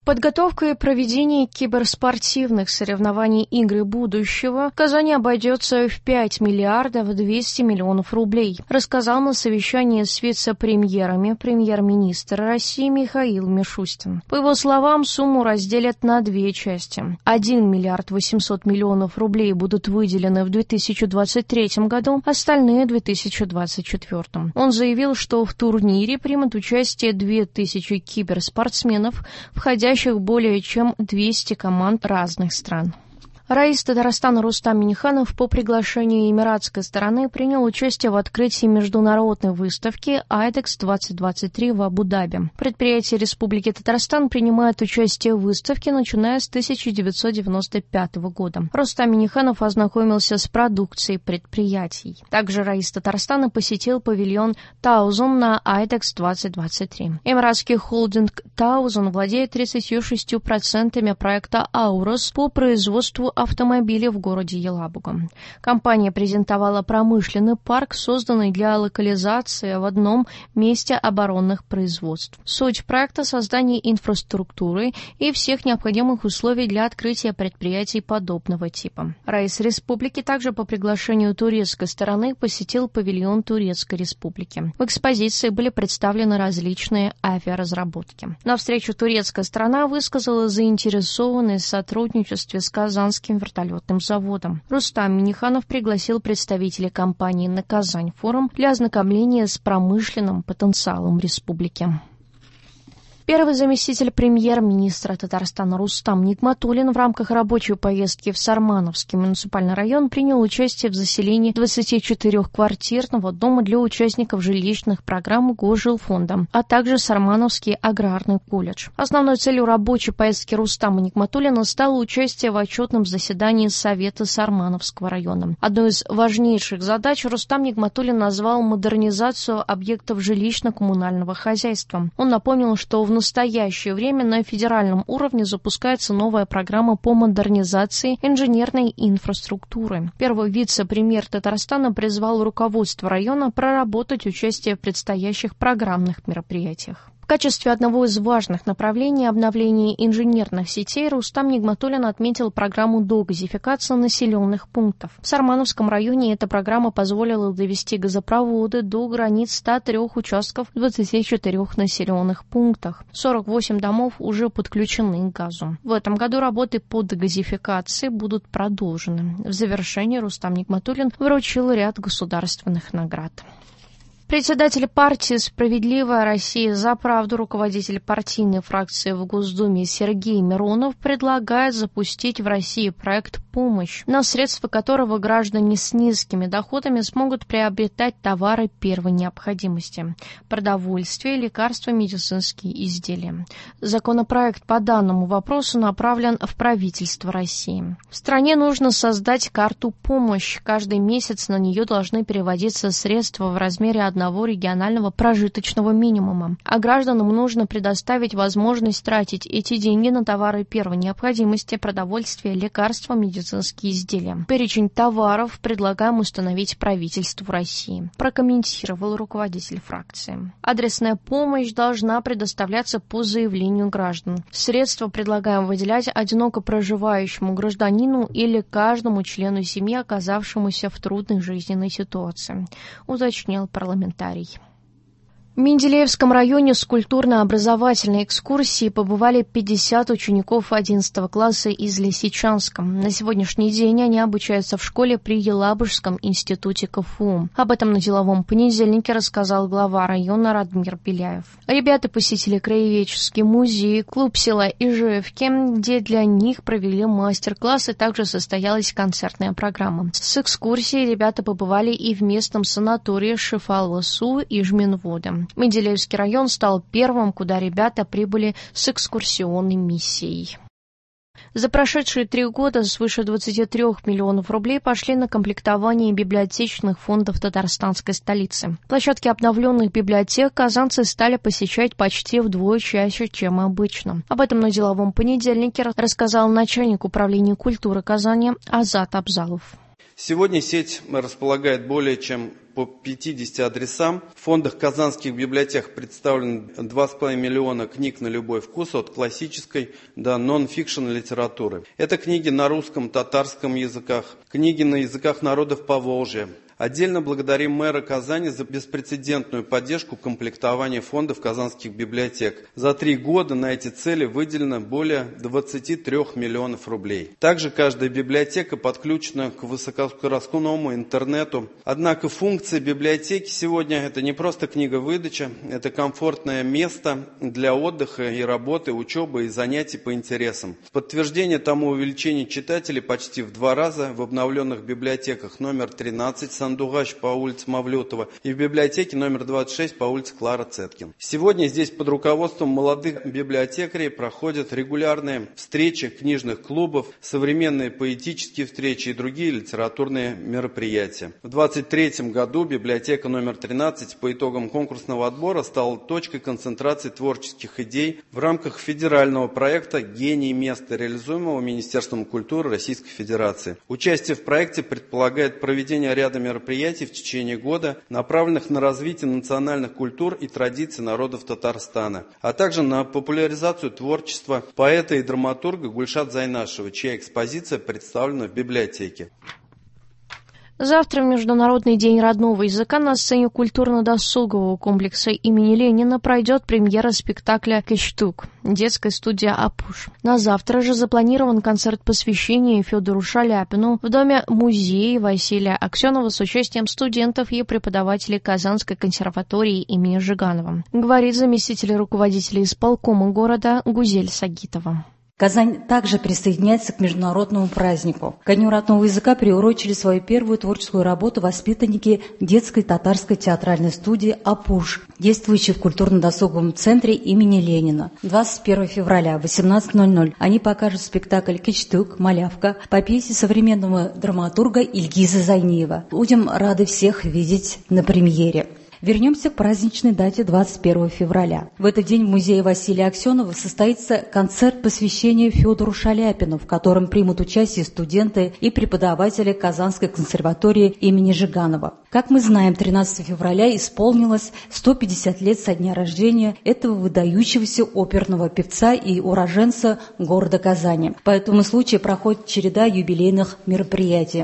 Подготовка и проведение киберспортивных соревнований «Игры будущего» в Казани обойдется в 5 миллиардов 200 миллионов рублей, рассказал на совещании с вице-премьерами премьер-министр России Михаил Мишустин. По его словам, сумму разделят на две части. 1 миллиард 800 миллионов рублей будут выделены в 2023 году, остальные в 2024. Он заявил, что в турнире примут участие 2000 киберспортсменов, входящих более чем 200 команд разных стран. Раис Татарстана Рустам Минниханов по приглашению эмиратской стороны принял участие в открытии международной выставки IDEX-2023 в Абу-Даби. Предприятия Республики Татарстан принимают участие в выставке, начиная с 1995 года. Рустам Минниханов ознакомился с продукцией предприятий. Также Раис Татарстана посетил павильон Таузон на IDEX-2023. Эмиратский холдинг Таузон владеет 36% проекта Аурос по производству автомобилей в городе Елабуга. Компания презентовала промышленный парк, созданный для локализации в одном месте оборонных производств. Суть проекта — создание инфраструктуры и всех необходимых условий для открытия предприятий подобного типа. Раис Республики также по приглашению турецкой стороны посетил павильон Турецкой Республики. В экспозиции были представлены различные авиаразработки. На встречу турецкая сторона высказала заинтересованность в сотрудничестве с Казанским вертолетным заводом. Рустам Минниханов пригласил представителей компании на Казань-форум для ознакомления с промышленным потенциалом республики. Первый заместитель премьер-министра Татарстана Рустам Нигматуллин в рамках рабочей поездки в Сармановский муниципальный район принял участие в заселении 24-квартирного дома для участников жилищных программ Госжилфонда, а также Сармановский аграрный колледж. Основной целью рабочей поездки Рустама Нигматуллина стало участие в отчетном заседании Совета Сармановского района. Одной из важнейших задач Рустам Нигматуллин назвал модернизацию объектов жилищно-коммунального хозяйства. Он напомнил, что в настоящее время на федеральном уровне запускается новая программа по модернизации инженерной инфраструктуры. Первый вице-премьер Татарстана призвал руководство района проработать участие в предстоящих программных мероприятиях. В качестве одного из важных направлений обновления инженерных сетей Рустам Нигматуллин отметил программу догазификации населенных пунктов. В Сармановском районе эта программа позволила довести газопроводы до границ 103 участков в 24 населенных пунктах. 48 домов уже подключены к газу. В этом году работы по догазификации будут продолжены. В завершении Рустам Нигматуллин вручил ряд государственных наград. Председатель партии «Справедливая Россия за правду», руководитель партийной фракции в Госдуме Сергей Миронов предлагает запустить в России проект «Помощь», на средства которого граждане с низкими доходами смогут приобретать товары первой необходимости – продовольствие, лекарства, медицинские изделия. Законопроект по данному вопросу направлен в правительство России. В стране нужно создать карту «Помощь». Каждый месяц на нее должны переводиться средства в размере одного регионального прожиточного минимума, а гражданам нужно предоставить возможность тратить эти деньги на товары первой необходимости, продовольствие, лекарства, медицинские изделия. Перечень товаров предлагаем установить правительству России, прокомментировал руководитель фракции. Адресная помощь должна предоставляться по заявлению граждан. Средства предлагаем выделять одиноко проживающему гражданину или каждому члену семьи, оказавшемуся в трудной жизненной ситуации, уточнил парламентарий. В Менделеевском районе с культурно-образовательной экскурсией побывали 50 учеников 11 класса из Лисичанска. На сегодняшний день они обучаются в школе при Елабужском институте КФУ. Об этом на деловом понедельнике рассказал глава района Радмир Беляев. Ребята посетили краеведческий музей, клуб села Ижевки, где для них провели мастер-класс, и также состоялась концертная программа. С экскурсией ребята побывали и в местном санатории Шифал-Ласу и Жминвода. Менделеевский район стал первым, куда ребята прибыли с экскурсионной миссией. За прошедшие 3 года свыше 23 миллионов рублей пошли на комплектование библиотечных фондов татарстанской столицы. Площадки обновленных библиотек казанцы стали посещать почти вдвое чаще, чем обычно. Об этом на деловом понедельнике рассказал начальник управления культуры Казани Азат Абзалов. Сегодня сеть располагает более чем по 50 адресам. В фондах казанских библиотек представлено 2,5 миллиона книг на любой вкус, от классической до нон-фикшн литературы. Это книги на русском, татарском языках, книги на языках народов Поволжья. Отдельно благодарим мэра Казани за беспрецедентную поддержку комплектования фондов казанских библиотек. За 3 года на эти цели выделено более 23 миллионов рублей. Также каждая библиотека подключена к высокоскоростному интернету. Однако функция библиотеки сегодня это не просто книговыдача, это комфортное место для отдыха и работы, учебы и занятий по интересам. В подтверждение тому увеличение читателей почти в 2 раза в обновленных библиотеках номер 13 Сандугач по улице Мавлютова и в библиотеке номер 26 по улице Клара Цеткин. Сегодня здесь под руководством молодых библиотекарей проходят регулярные встречи книжных клубов, современные поэтические встречи и другие литературные мероприятия. В 2023 году библиотека номер 13 по итогам конкурсного отбора стала точкой концентрации творческих идей в рамках федерального проекта «Гений места», реализуемого Министерством культуры Российской Федерации. Участие в проекте предполагает проведение ряда мероприятий в течение года, направленных на развитие национальных культур и традиций народов Татарстана, а также на популяризацию творчества поэта и драматурга Гульшат Зайнашева, чья экспозиция представлена в библиотеке. Завтра, в Международный день родного языка, на сцене культурно-досугового комплекса имени Ленина пройдет премьера спектакля «Кечтук» детская студия «Апуш». На завтра же запланирован концерт посвящения Федору Шаляпину в Доме-музее Василия Аксенова с участием студентов и преподавателей Казанской консерватории имени Жиганова, говорит заместитель руководителя исполкома города Гузель Сагитова. Казань также присоединяется к международному празднику. Ко Дню родного языка приурочили свою первую творческую работу воспитанники детской татарской театральной студии «Апуш», действующей в культурно-досуговом центре имени Ленина. 21 февраля в 18:00 они покажут спектакль «Кечтук. Малявка» по пьесе современного драматурга Ильгиза Зайниева. Будем рады всех видеть на премьере. Вернемся к праздничной дате 21 февраля. В этот день в музее Василия Аксенова состоится концерт посвящения Федору Шаляпину, в котором примут участие студенты и преподаватели Казанской консерватории имени Жиганова. Как мы знаем, 13 февраля исполнилось 150 лет со дня рождения этого выдающегося оперного певца и уроженца города Казани. По этому случаю проходит череда юбилейных мероприятий.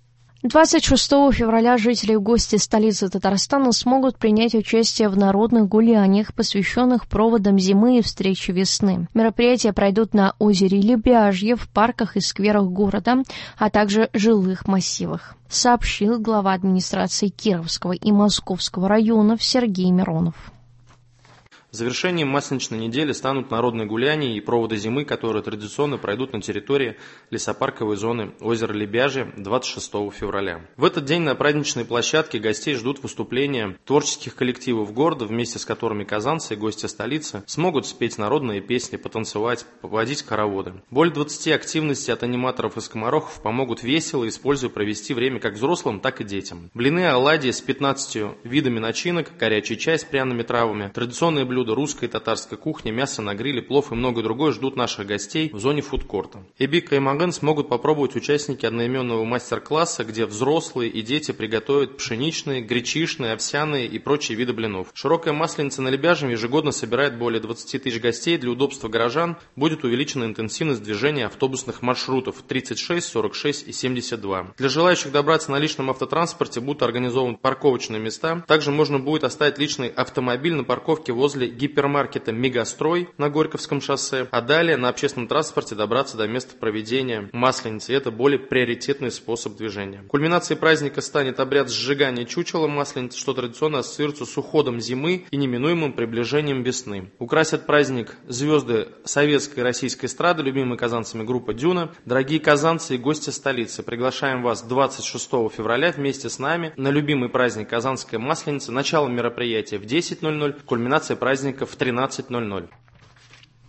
26 февраля жители и гости столицы Татарстана смогут принять участие в народных гуляниях, посвященных проводам зимы и встрече весны. Мероприятия пройдут на озере Лебяжье, в парках и скверах города, а также жилых массивах, сообщил глава администрации Кировского и Московского районов Сергей Миронов. Завершением масленичной недели станут народные гуляния и проводы зимы, которые традиционно пройдут на территории лесопарковой зоны озера Лебяжье 26 февраля. В этот день на праздничной площадке гостей ждут выступления творческих коллективов города, вместе с которыми казанцы и гости столицы смогут спеть народные песни, потанцевать, поводить хороводы. Более 20 активностей от аниматоров и скоморохов помогут весело, используя провести время как взрослым, так и детям. Блины, оладьи с 15 видами начинок, горячий чай с пряными травами, традиционные блюда русской и татарской кухни, мясо на гриле, плов и многое другое ждут наших гостей в зоне фудкорта. Эбик и Маган смогут попробовать участники одноименного мастер-класса, где взрослые и дети приготовят пшеничные, гречишные, овсяные и прочие виды блинов. Широкая масленица на Лебяжьем ежегодно собирает более 20 тысяч гостей. Для удобства горожан будет увеличена интенсивность движения автобусных маршрутов 36, 46 и 72. Для желающих добраться на личном автотранспорте будут организованы парковочные места. Также можно будет оставить личный автомобиль на парковке возле гипермаркета «Мегастрой» на Горьковском шоссе, а далее на общественном транспорте добраться до места проведения масленицы. Это более приоритетный способ движения. Кульминацией праздника станет обряд сжигания чучела масленицы, что традиционно ассоциируется с уходом зимы и неминуемым приближением весны. Украсят праздник звезды советской и российской эстрады, любимые казанцами группа «Дюна». Дорогие казанцы и гости столицы, приглашаем вас 26 февраля вместе с нами на любимый праздник «Казанская масленица». Начало мероприятия в 10:00, кульминация праздника в 13:00.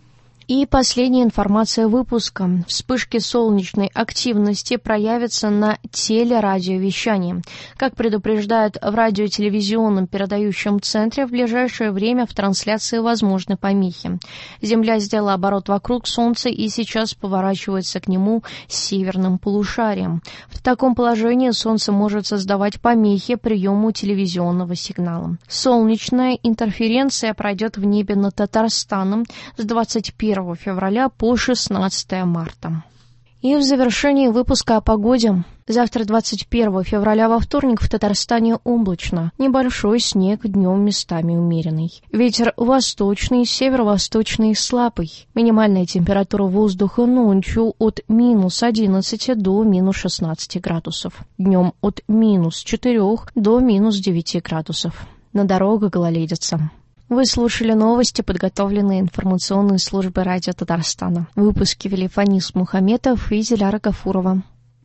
И последняя информация выпуска. Вспышки солнечной активности проявятся на телерадиовещании. Как предупреждают в радиотелевизионном передающем центре, в ближайшее время в трансляции возможны помехи. Земля сделала оборот вокруг Солнца и сейчас поворачивается к нему с северным полушарием. В таком положении Солнце может создавать помехи приему телевизионного сигнала. Солнечная интерференция пройдет в небе над Татарстаном с 21 февраля по 16 марта. И в завершении выпуска о погоде. Завтра, 21 февраля, во вторник, в Татарстане облачно. Небольшой снег, днем местами умеренный. Ветер восточный, северо-восточный слабый. Минимальная температура воздуха ночью от минус 11 до минус 16 градусов. Днем от минус 4 до минус 9 градусов. На дорогах гололедица. Вы слушали новости, подготовленные информационной службой радио Татарстана. В выпуске вели Фанис Мухаметов и Диляра Гафурова.